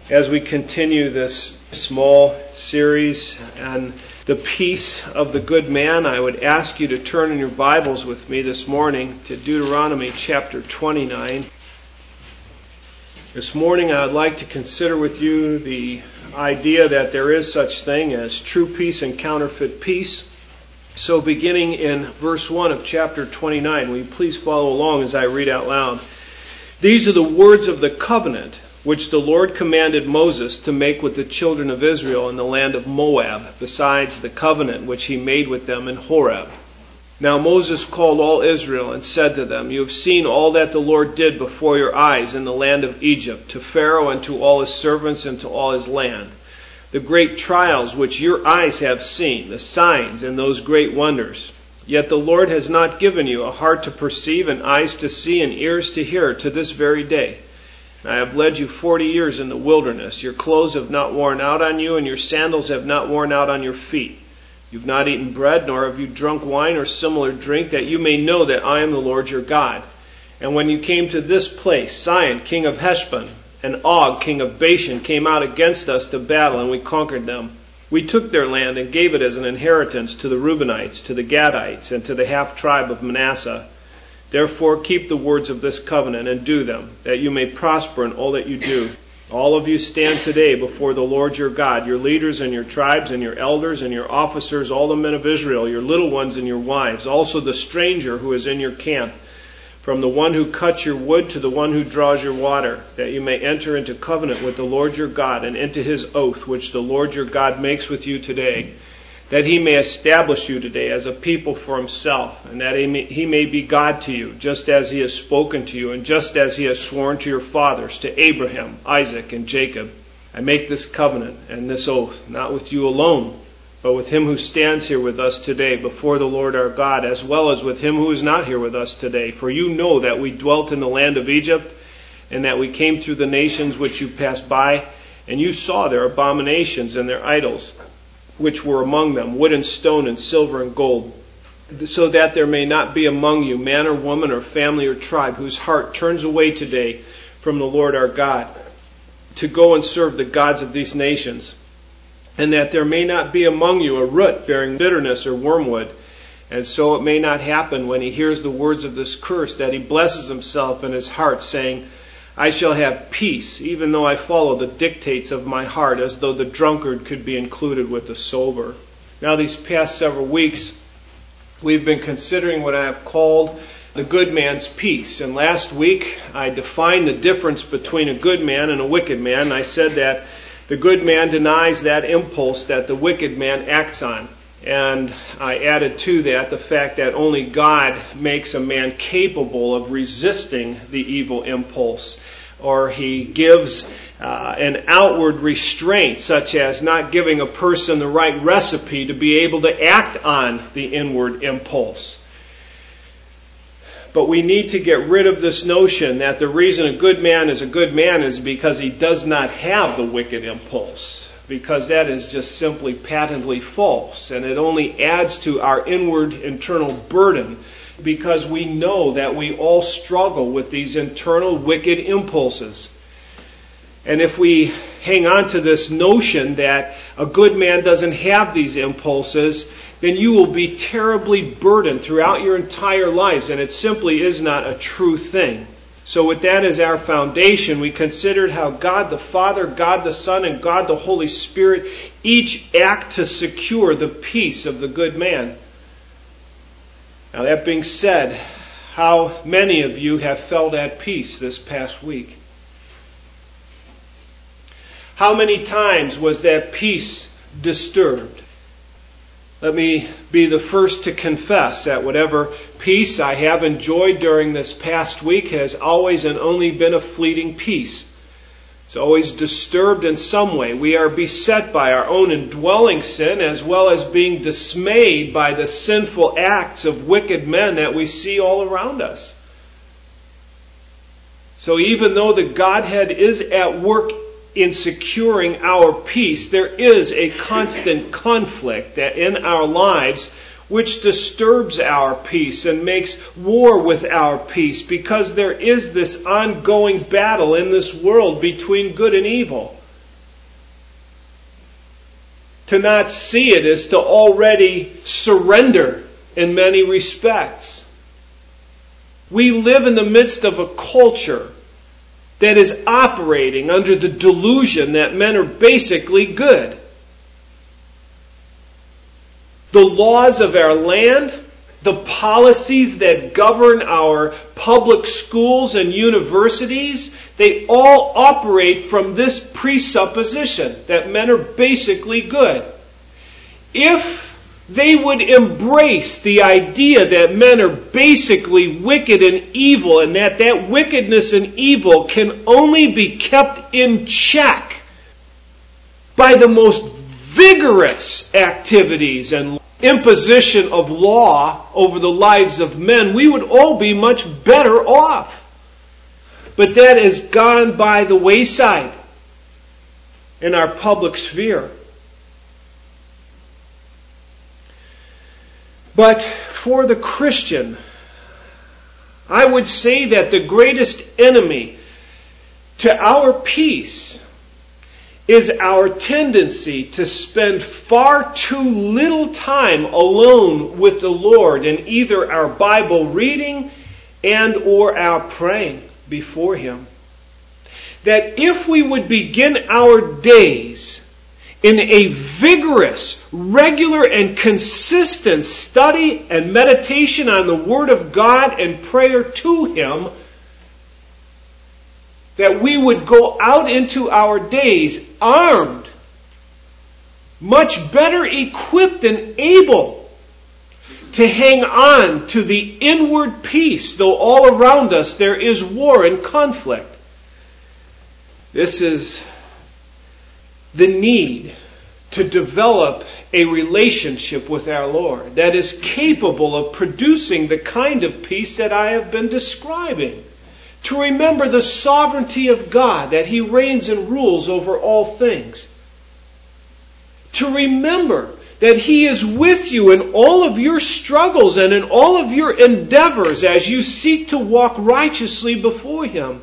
As we continue this small series on the peace of the good man, I would ask you to turn in your Bibles with me this morning to Deuteronomy chapter 29. This morning I would like to consider with you the idea that there is such thing as true peace and counterfeit peace. So beginning in verse 1 of chapter 29, will you please follow along as I read out loud. These are the words of the covenant which the Lord commanded Moses to make with the children of Israel in the land of Moab, besides the covenant which he made with them in Horeb. Now Moses called all Israel and said to them, You have seen all that the Lord did before your eyes in the land of Egypt, to Pharaoh and to all his servants and to all his land. The great trials which your eyes have seen, the signs and those great wonders. Yet the Lord has not given you a heart to perceive and eyes to see and ears to hear to this very day. I have led you 40 years in the wilderness. Your clothes have not worn out on you, and your sandals have not worn out on your feet. You've not eaten bread, nor have you drunk wine or similar drink, that you may know that I am the Lord your God. And when you came to this place, Sihon, king of Heshbon, and Og, king of Bashan, came out against us to battle, and we conquered them. We took their land and gave it as an inheritance to the Reubenites, to the Gadites, and to the half-tribe of Manasseh. Therefore keep the words of this covenant and do them, that you may prosper in all that you do. All of you stand today before the Lord your God, your leaders and your tribes and your elders and your officers, all the men of Israel, your little ones and your wives, also the stranger who is in your camp, from the one who cuts your wood to the one who draws your water, that you may enter into covenant with the Lord your God and into his oath which the Lord your God makes with you today, that he may establish you today as a people for himself, and that he may be God to you, just as he has spoken to you, and just as he has sworn to your fathers, to Abraham, Isaac, and Jacob. I make this covenant and this oath, not with you alone, but with him who stands here with us today before the Lord our God, as well as with him who is not here with us today. For you know that we dwelt in the land of Egypt, and that we came through the nations which you passed by, and you saw their abominations and their idols, which were among them, wood and stone and silver and gold, so that there may not be among you man or woman or family or tribe whose heart turns away today from the Lord our God to go and serve the gods of these nations, and that there may not be among you a root bearing bitterness or wormwood, and so it may not happen when he hears the words of this curse that he blesses himself in his heart, saying, I shall have peace, even though I follow the dictates of my heart, as though the drunkard could be included with the sober. Now, these past several weeks, we've been considering what I have called the good man's peace. And last week, I defined the difference between a good man and a wicked man. And I said that the good man denies that impulse that the wicked man acts on. And I added to that the fact that only God makes a man capable of resisting the evil impulse, or he gives an outward restraint, such as not giving a person the right recipe to be able to act on the inward impulse. But we need to get rid of this notion that the reason a good man is because he does not have the wicked impulse, because that is just simply patently false, and it only adds to our inward internal burden, because we know that we all struggle with these internal wicked impulses. And if we hang on to this notion that a good man doesn't have these impulses, then you will be terribly burdened throughout your entire lives, and it simply is not a true thing. So with that as our foundation, we considered how God the Father, God the Son, and God the Holy Spirit each act to secure the peace of the good man. Now, that being said, how many of you have felt at peace this past week? How many times was that peace disturbed? Let me be the first to confess that whatever peace I have enjoyed during this past week has always and only been a fleeting peace. It's always disturbed in some way. We are beset by our own indwelling sin, as well as being dismayed by the sinful acts of wicked men that we see all around us. So even though the Godhead is at work in securing our peace, there is a constant conflict that in our lives which disturbs our peace and makes war with our peace, because there is this ongoing battle in this world between good and evil. To not see it is to already surrender in many respects. We live in the midst of a culture that is operating under the delusion that men are basically good. The laws of our land, the policies that govern our public schools and universities, they all operate from this presupposition that men are basically good. If they would embrace the idea that men are basically wicked and evil, and that wickedness and evil can only be kept in check by the most vigorous activities and imposition of law over the lives of men, we would all be much better off. But that has gone by the wayside in our public sphere. But for the Christian, I would say that the greatest enemy to our peace is our tendency to spend far too little time alone with the Lord in either our Bible reading and or our praying before Him. That if we would begin our days in a vigorous, regular, and consistent study and meditation on the Word of God and prayer to Him, that we would go out into our days armed, much better equipped and able to hang on to the inward peace, though all around us there is war and conflict. This is the need to develop a relationship with our Lord that is capable of producing the kind of peace that I have been describing. To remember the sovereignty of God, that He reigns and rules over all things. To remember that He is with you in all of your struggles and in all of your endeavors as you seek to walk righteously before Him.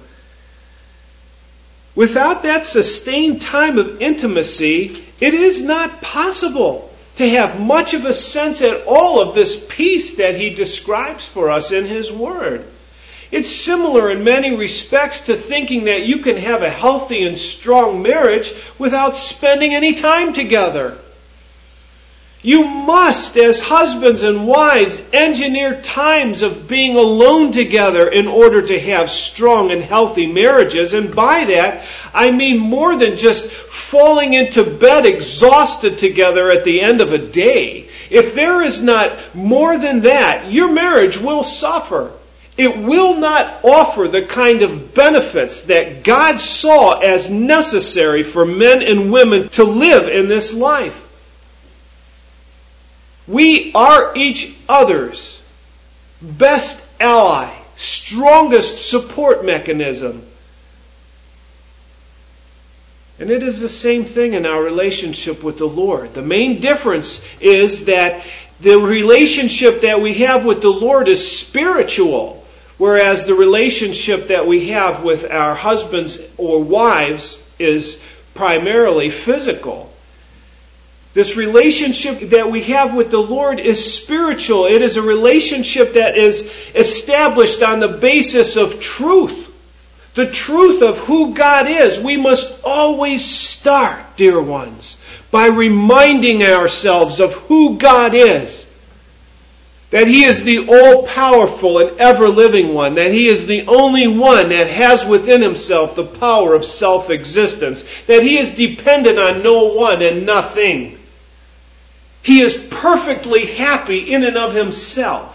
Without that sustained time of intimacy, it is not possible to have much of a sense at all of this peace that He describes for us in His Word. It's similar in many respects to thinking that you can have a healthy and strong marriage without spending any time together. You must, as husbands and wives, engineer times of being alone together in order to have strong and healthy marriages. And by that, I mean more than just falling into bed exhausted together at the end of a day. If there is not more than that, your marriage will suffer. It will not offer the kind of benefits that God saw as necessary for men and women to live in this life. We are each other's best ally, strongest support mechanism. And it is the same thing in our relationship with the Lord. The main difference is that the relationship that we have with the Lord is spiritual, whereas the relationship that we have with our husbands or wives is primarily physical. This relationship that we have with the Lord is spiritual. It is a relationship that is established on the basis of truth. The truth of who God is. We must always start, dear ones, by reminding ourselves of who God is. That He is the all-powerful and ever-living one. That He is the only one that has within Himself the power of self-existence. That He is dependent on no one and nothing. He is perfectly happy in and of Himself.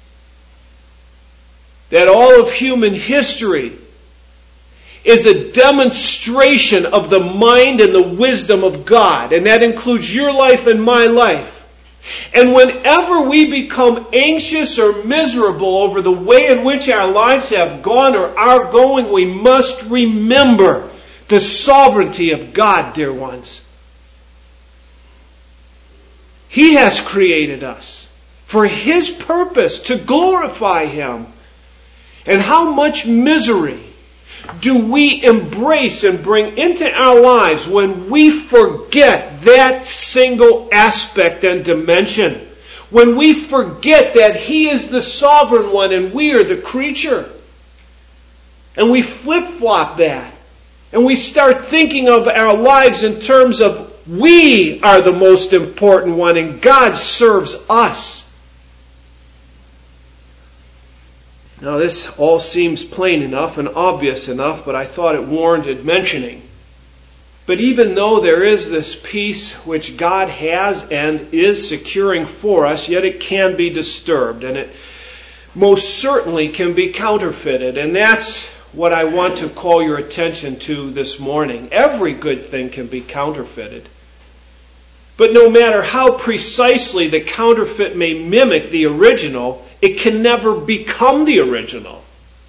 That all of human history is a demonstration of the mind and the wisdom of God. And that includes your life and my life. And whenever we become anxious or miserable over the way in which our lives have gone or are going, we must remember the sovereignty of God, dear ones. He has created us for His purpose, to glorify Him. And how much misery do we embrace and bring into our lives when we forget that single aspect and dimension? When we forget that He is the sovereign one and we are the creature. And we flip-flop that. And we start thinking of our lives in terms of we are the most important one and God serves us. Now this all seems plain enough and obvious enough, but I thought it warranted mentioning. But even though there is this peace which God has and is securing for us, yet it can be disturbed, and it most certainly can be counterfeited. And that's what I want to call your attention to this morning. Every good thing can be counterfeited. But no matter how precisely the counterfeit may mimic the original, it can never become the original.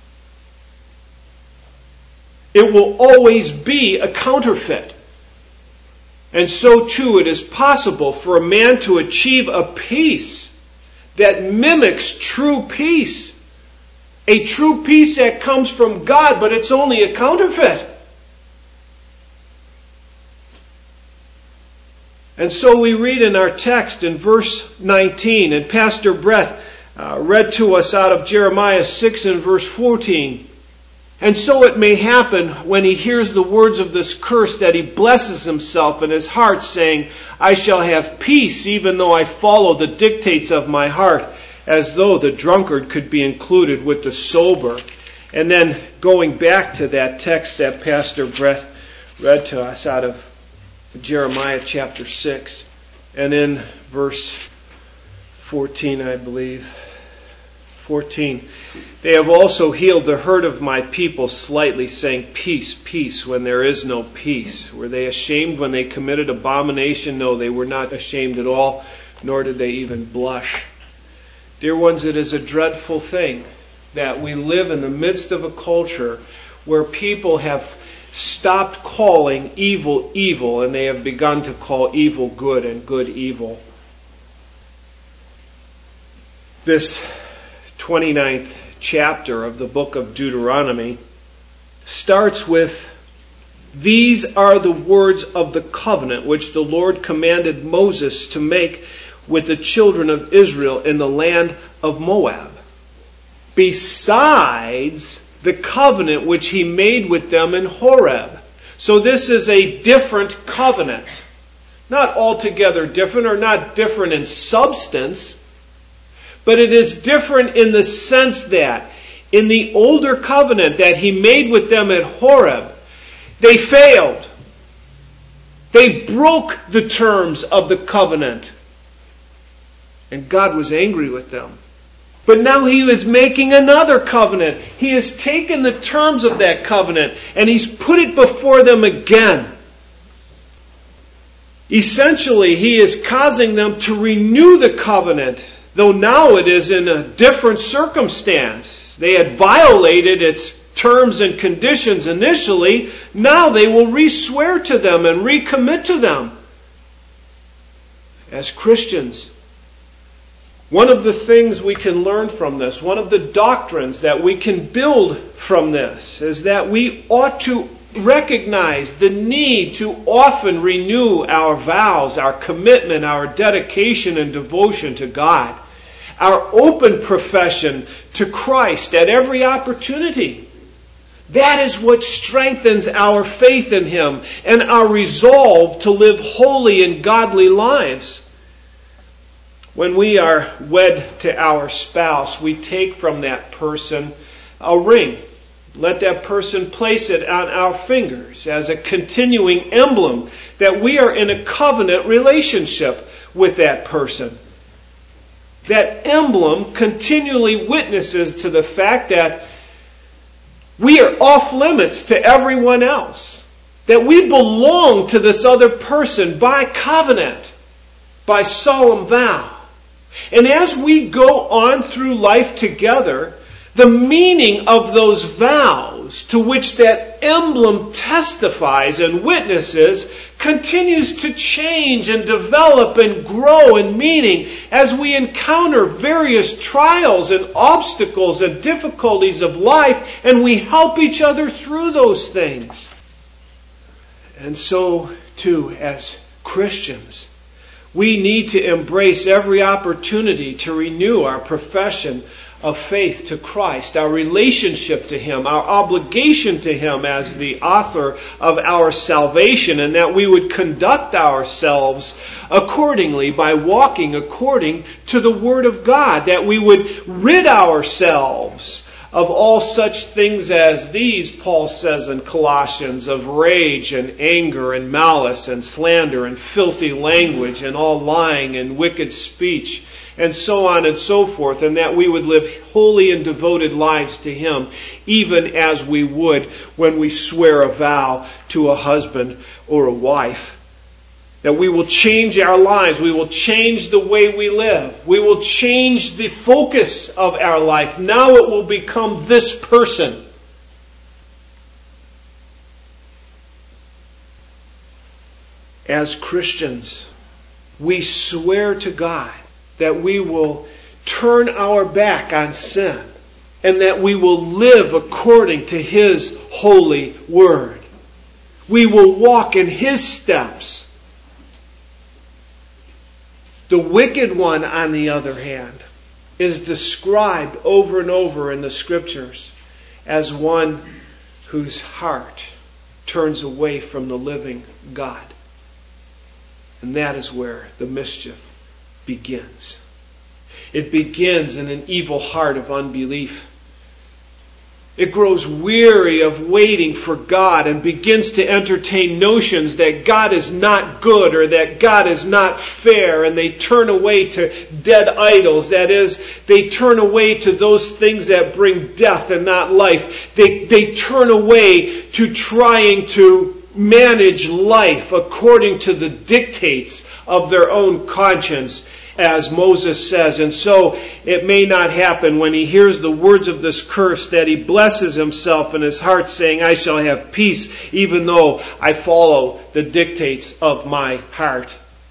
It will always be a counterfeit. And so too it is possible for a man to achieve a peace that mimics true peace. A true peace that comes from God, but it's only a counterfeit. And so we read in our text in verse 19, and Pastor Brett read to us out of Jeremiah 6 and verse 14. And so it may happen when he hears the words of this curse that he blesses himself in his heart, saying, I shall have peace even though I follow the dictates of my heart, as though the drunkard could be included with the sober. And then going back to that text that Pastor Brett read to us out of Jeremiah chapter 6, and in verse 14, I believe. 14. They have also healed the hurt of my people slightly, saying, peace, peace, when there is no peace. Were they ashamed when they committed abomination? No, they were not ashamed at all, nor did they even blush. Dear ones, it is a dreadful thing that we live in the midst of a culture where people have stopped calling evil evil, and they have begun to call evil good and good evil. This 29th chapter of the book of Deuteronomy starts with, these are the words of the covenant which the Lord commanded Moses to make with the children of Israel in the land of Moab, besides the covenant which he made with them in Horeb. So this is a different covenant. Not altogether different, or not different in substance, but it is different in the sense that in the older covenant that he made with them at Horeb, they failed. They broke the terms of the covenant. And God was angry with them. But now he is making another covenant. He has taken the terms of that covenant and he's put it before them again. Essentially, he is causing them to renew the covenant, though now it is in a different circumstance. They had violated its terms and conditions initially. Now they will re-swear to them and recommit to them. As Christians, one of the things we can learn from this, one of the doctrines that we can build from this, is that we ought to recognize the need to often renew our vows, our commitment, our dedication and devotion to God, our open profession to Christ at every opportunity. That is what strengthens our faith in Him and our resolve to live holy and godly lives. When we are wed to our spouse, we take from that person a ring. Let that person place it on our fingers as a continuing emblem that we are in a covenant relationship with that person. That emblem continually witnesses to the fact that we are off limits to everyone else. That we belong to this other person by covenant, by solemn vow. And as we go on through life together, the meaning of those vows to which that emblem testifies and witnesses continues to change and develop and grow in meaning as we encounter various trials and obstacles and difficulties of life, and we help each other through those things. And so, too, as Christians, we need to embrace every opportunity to renew our profession of faith to Christ, our relationship to Him, our obligation to Him as the author of our salvation, and that we would conduct ourselves accordingly by walking according to the Word of God, that we would rid ourselves of all such things as these, Paul says in Colossians, of rage and anger and malice and slander and filthy language and all lying and wicked speech, and so on and so forth, and that we would live holy and devoted lives to Him, even as we would when we swear a vow to a husband or a wife. That we will change our lives. We will change the way we live. We will change the focus of our life. Now it will become this person. As Christians, we swear to God that we will turn our back on sin and that we will live according to His holy word. We will walk in His steps. The wicked one, on the other hand, is described over and over in the Scriptures as one whose heart turns away from the living God. And that is where the mischief begins. It begins in an evil heart of unbelief. It grows weary of waiting for God and begins to entertain notions that God is not good or that God is not fair, and they turn away to dead idols. That is, they turn away to those things that bring death and not life. They turn away to trying to manage life according to the dictates of their own conscience, as Moses says. And so it may not happen when he hears the words of this curse that he blesses himself in his heart, saying, I shall have peace even though I follow the dictates of my heart.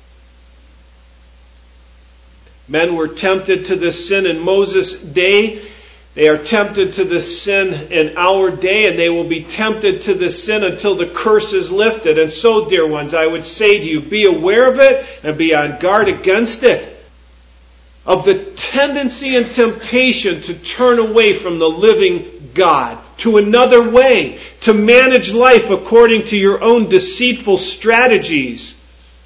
Men were tempted to this sin in Moses' day. They are tempted to this sin in our day, and they will be tempted to this sin until the curse is lifted. And so, dear ones, I would say to you, be aware of it and be on guard against it. Of the tendency and temptation to turn away from the living God to another way, to manage life according to your own deceitful strategies.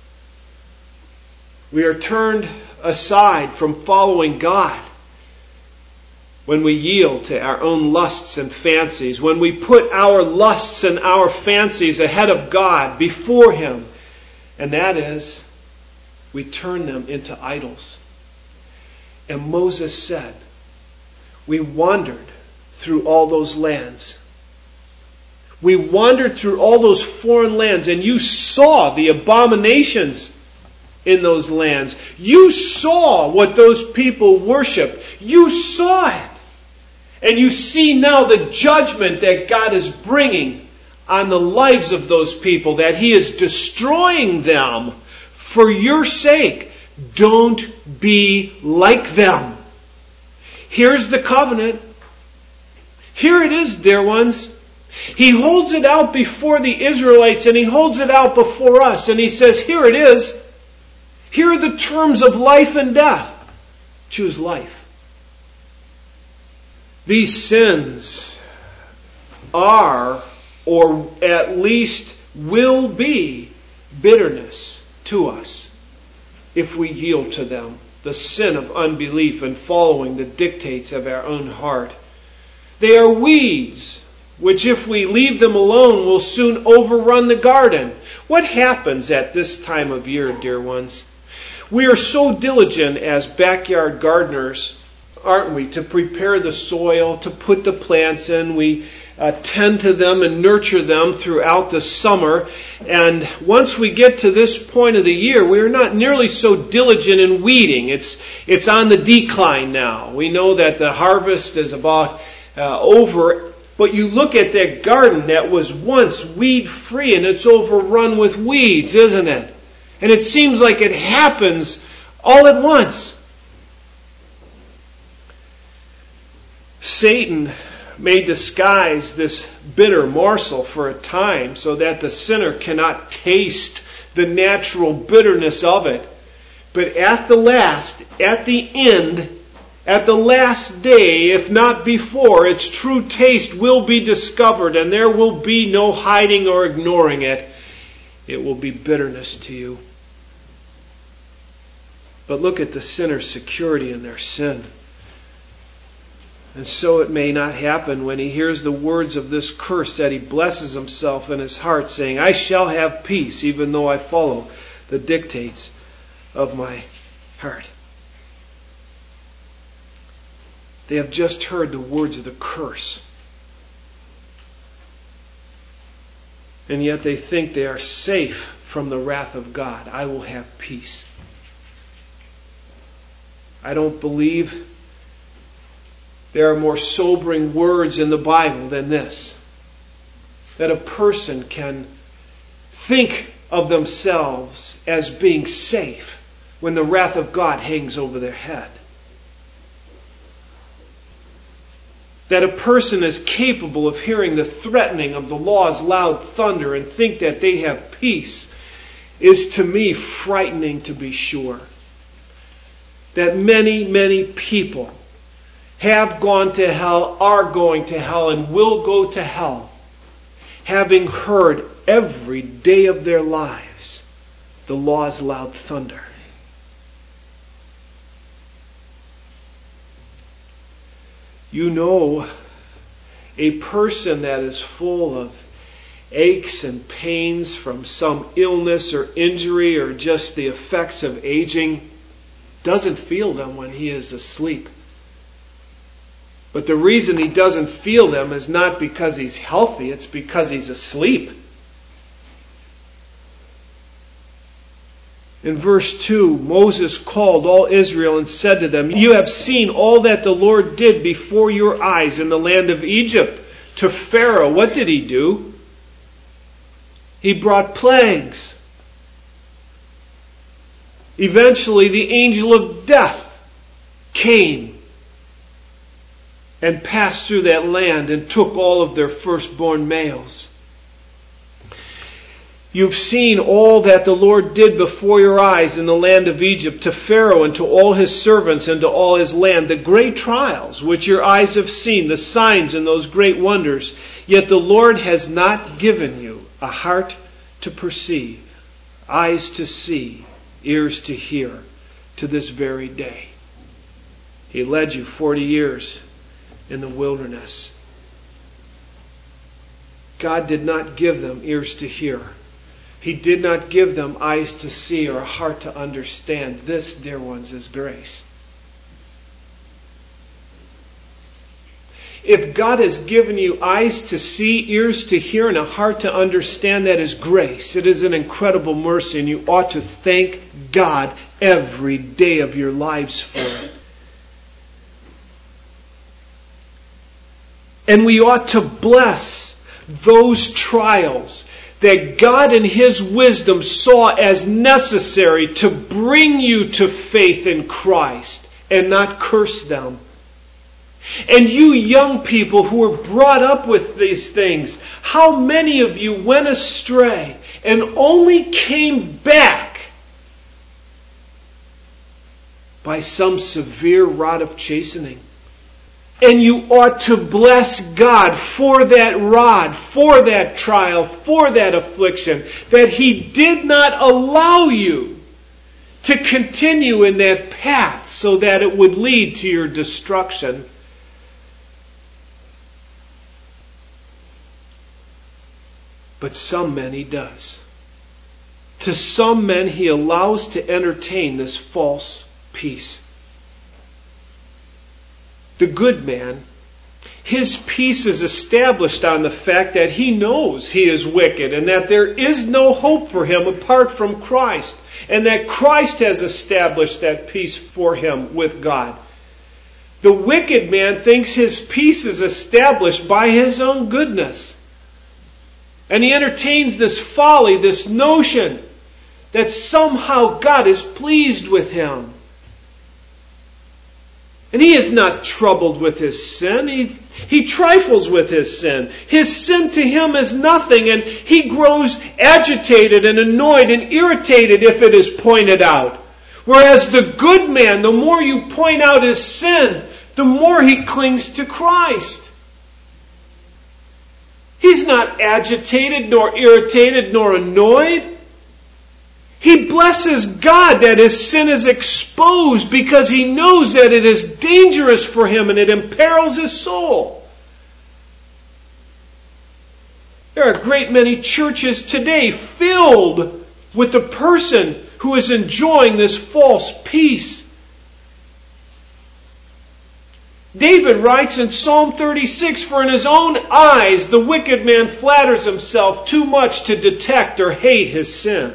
We are turned aside from following God when we yield to our own lusts and fancies, when we put our lusts and our fancies ahead of God, before Him, and that is, we turn them into idols. And Moses said, we wandered through all those lands. We wandered through all those foreign lands, and you saw the abominations in those lands. You saw what those people worshiped. You saw it. And you see now the judgment that God is bringing on the lives of those people, that He is destroying them for your sake. Don't be like them. Here's the covenant. Here it is, dear ones. He holds it out before the Israelites, and He holds it out before us. And He says, here it is. Here are the terms of life and death. Choose life. These sins are, or at least will be, bitterness to us if we yield to them. The sin of unbelief and following the dictates of our own heart. They are weeds, which if we leave them alone will soon overrun the garden. What happens at this time of year, dear ones? We are so diligent as backyard gardeners, aren't we, to prepare the soil, to put the plants in. We tend to them and nurture them throughout the summer. And once we get to this point of the year, we are not nearly so diligent in weeding. It's on the decline now. We know that the harvest is about over, But you look at that garden that was once weed-free and it's overrun with weeds, isn't it? And it seems like it happens all at once. Satan may disguise this bitter morsel for a time so that the sinner cannot taste the natural bitterness of it. But at the last day, if not before, its true taste will be discovered, and there will be no hiding or ignoring it. It will be bitterness to you. But look at the sinner's security in their sin. And so it may not happen when he hears the words of this curse that he blesses himself in his heart, saying, I shall have peace even though I follow the dictates of my heart. They have just heard the words of the curse. And yet they think they are safe from the wrath of God. I will have peace. I don't believe there are more sobering words in the Bible than this. That a person can think of themselves as being safe when the wrath of God hangs over their head. That a person is capable of hearing the threatening of the law's loud thunder and think that they have peace is to me frightening, to be sure. That many, many people have gone to hell, are going to hell, and will go to hell, having heard every day of their lives the law's loud thunder. You know, a person that is full of aches and pains from some illness or injury or just the effects of aging doesn't feel them when he is asleep. But the reason he doesn't feel them is not because he's healthy, it's because he's asleep. In verse 2, Moses called all Israel and said to them, You have seen all that the Lord did before your eyes in the land of Egypt. To Pharaoh, what did he do? He brought plagues. Eventually, the angel of death came and passed through that land and took all of their firstborn males. You've seen all that the Lord did before your eyes in the land of Egypt, to Pharaoh and to all his servants and to all his land, the great trials which your eyes have seen, the signs and those great wonders. Yet the Lord has not given you a heart to perceive, eyes to see, ears to hear, to this very day. He led you 40 years in the wilderness. God did not give them ears to hear. He did not give them eyes to see or a heart to understand. This, dear ones, is grace. If God has given you eyes to see, ears to hear, and a heart to understand, that is grace. It is an incredible mercy, and you ought to thank God every day of your lives for it. And we ought to bless those trials that God in His wisdom saw as necessary to bring you to faith in Christ, and not curse them. And you young people who were brought up with these things, how many of you went astray and only came back by some severe rod of chastening? And you ought to bless God for that rod, for that trial, for that affliction, that He did not allow you to continue in that path so that it would lead to your destruction. But some men He does. To some men He allows to entertain this false peace. The good man, his peace is established on the fact that he knows he is wicked and that there is no hope for him apart from Christ, and that Christ has established that peace for him with God. The wicked man thinks his peace is established by his own goodness. And he entertains this folly, this notion that somehow God is pleased with him. And he is not troubled with his sin. He trifles with his sin. His sin to him is nothing, and he grows agitated and annoyed and irritated if it is pointed out. Whereas the good man, the more you point out his sin, the more he clings to Christ. He's not agitated, nor irritated, nor annoyed. He blesses God that his sin is exposed because he knows that it is dangerous for him and it imperils his soul. There are a great many churches today filled with the person who is enjoying this false peace. David writes in Psalm 36, "For in his own eyes the wicked man flatters himself too much to detect or hate his sin."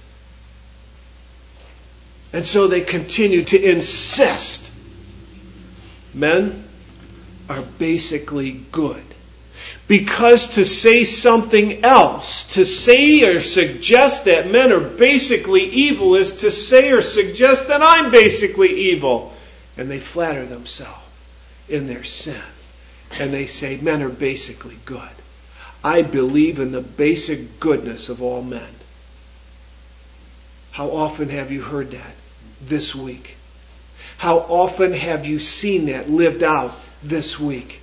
And so they continue to insist. Men are basically good. Because to say something else, to say or suggest that men are basically evil, is to say or suggest that I'm basically evil. And they flatter themselves in their sin. And they say men are basically good. I believe in the basic goodness of all men. How often have you heard that this week? How often have you seen that lived out this week?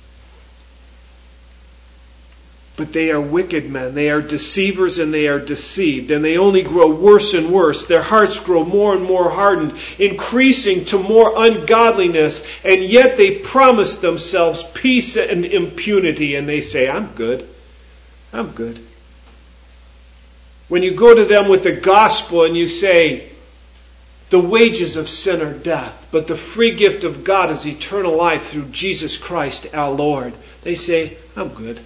But they are wicked men. They are deceivers and they are deceived. And they only grow worse and worse. Their hearts grow more and more hardened, increasing to more ungodliness. And yet they promise themselves peace and impunity. And they say, I'm good. I'm good. When you go to them with the gospel and you say, the wages of sin are death, but the free gift of God is eternal life through Jesus Christ our Lord, they say, I'm good.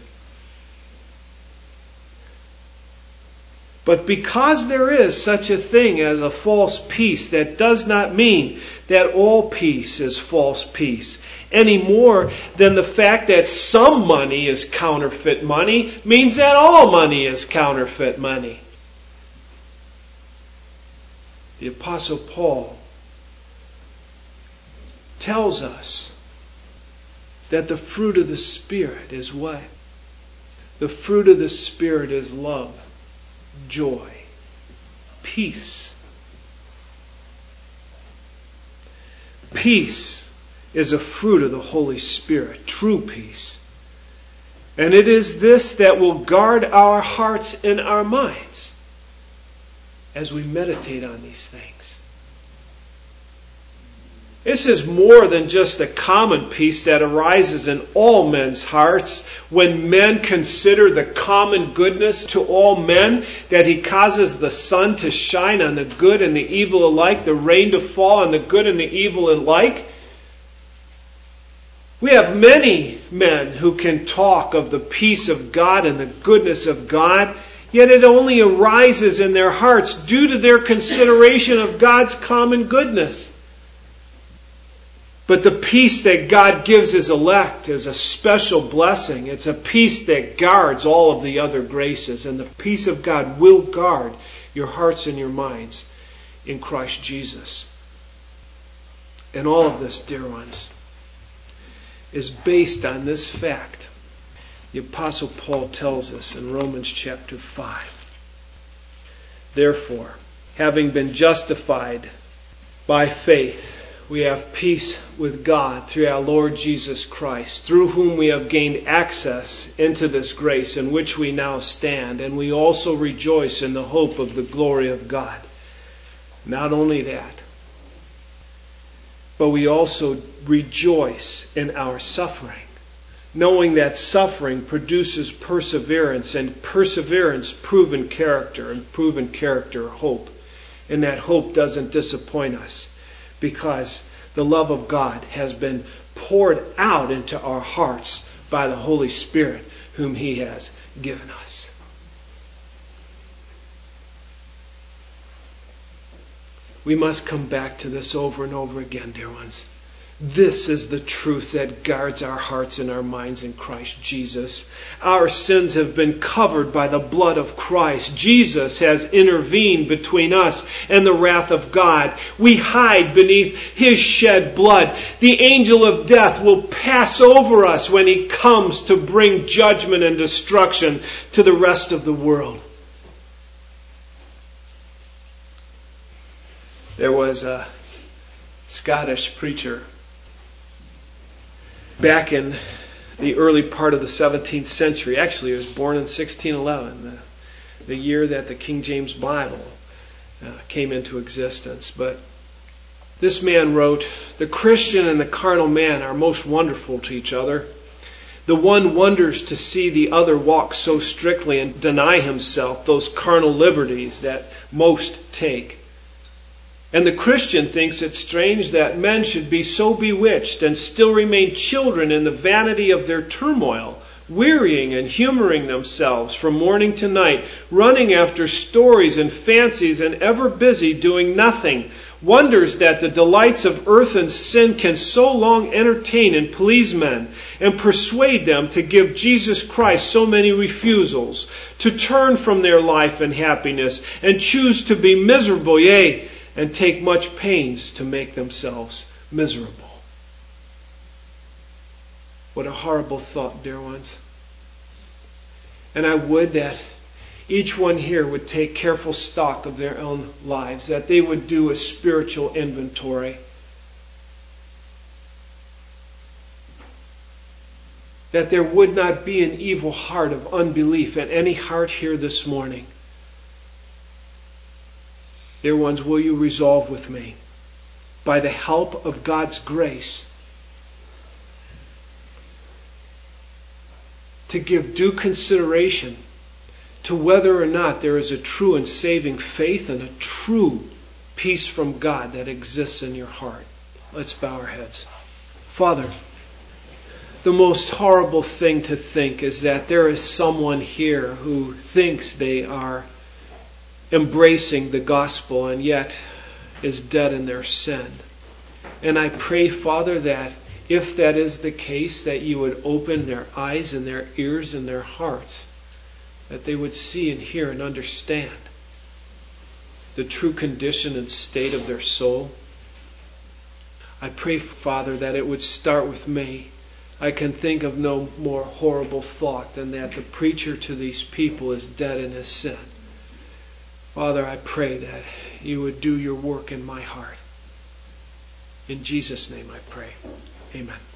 But because there is such a thing as a false peace, that does not mean that all peace is false peace, any more than the fact that some money is counterfeit money means that all money is counterfeit money. The Apostle Paul tells us that the fruit of the Spirit is what? The fruit of the Spirit is love, joy, peace. Peace is a fruit of the Holy Spirit, true peace. And it is this that will guard our hearts and our minds as we meditate on these things. This is more than just a common peace that arises in all men's hearts when men consider the common goodness to all men, that He causes the sun to shine on the good and the evil alike, the rain to fall on the good and the evil alike. We have many men who can talk of the peace of God and the goodness of God, yet it only arises in their hearts due to their consideration of God's common goodness. But the peace that God gives His elect is a special blessing. It's a peace that guards all of the other graces. And the peace of God will guard your hearts and your minds in Christ Jesus. And all of this, dear ones, is based on this fact. The Apostle Paul tells us in Romans chapter 5. Therefore, having been justified by faith, we have peace with God through our Lord Jesus Christ, through whom we have gained access into this grace in which we now stand, and we also rejoice in the hope of the glory of God. Not only that, but we also rejoice in our suffering, knowing that suffering produces perseverance, and perseverance proven character, and proven character hope. And that hope doesn't disappoint us, because the love of God has been poured out into our hearts by the Holy Spirit whom He has given us. We must come back to this over and over again, dear ones. This is the truth that guards our hearts and our minds in Christ Jesus. Our sins have been covered by the blood of Christ. Jesus has intervened between us and the wrath of God. We hide beneath His shed blood. The angel of death will pass over us when he comes to bring judgment and destruction to the rest of the world. There was a Scottish preacher back in the early part of the 17th century. Actually, he was born in 1611, the year that the King James Bible came into existence. But this man wrote, "The Christian and the carnal man are most wonderful to each other. The one wonders to see the other walk so strictly and deny himself those carnal liberties that most take. And the Christian thinks it strange that men should be so bewitched and still remain children in the vanity of their turmoil, wearying and humoring themselves from morning to night, running after stories and fancies and ever busy doing nothing. Wonders that the delights of earth and sin can so long entertain and please men, and persuade them to give Jesus Christ so many refusals, to turn from their life and happiness, and choose to be miserable, yea, and take much pains to make themselves miserable." What a horrible thought, dear ones. And I would that each one here would take careful stock of their own lives, that they would do a spiritual inventory. That there would not be an evil heart of unbelief in any heart here this morning. Dear ones, will you resolve with me, by the help of God's grace, to give due consideration to whether or not there is a true and saving faith and a true peace from God that exists in your heart? Let's bow our heads. Father, the most horrible thing to think is that there is someone here who thinks they are embracing the gospel and yet is dead in their sin. And I pray, Father, that if that is the case, that you would open their eyes and their ears and their hearts, that they would see and hear and understand the true condition and state of their soul. I pray, Father, that it would start with me. I can think of no more horrible thought than that the preacher to these people is dead in his sin. Father, I pray that you would do your work in my heart. In Jesus' name I pray. Amen.